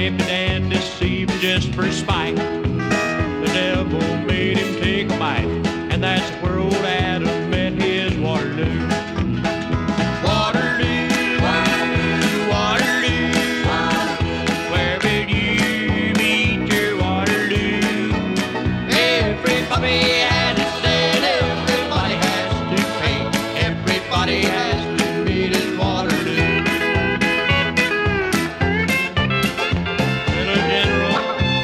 raped and deceived just for spite. The devil made him take a bite, and that's where old Adam met his Waterloo. Waterloo, Waterloo, Waterloo, where did you meet your Waterloo? Everybody has it said, everybody has to pay, everybody has to meet his Waterloo. Little General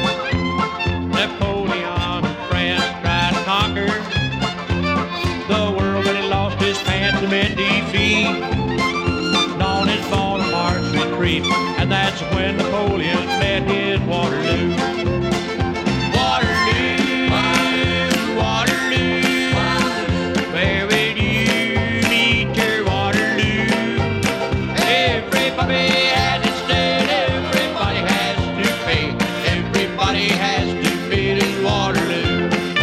Napoleon of France tried to conquer the world, but he lost his pants and met defeat. Known as Bonaparte's retreat, and that's when Napoleon met his Waterloo. Waterloo, Waterloo, where did you meet your Waterloo? Everybody has it said, everybody has to pay, everybody has to meet his Waterloo.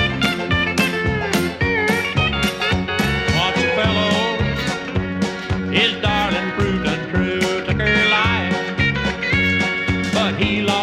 Once a fellow, his darling proved untrue, took her life, but he lost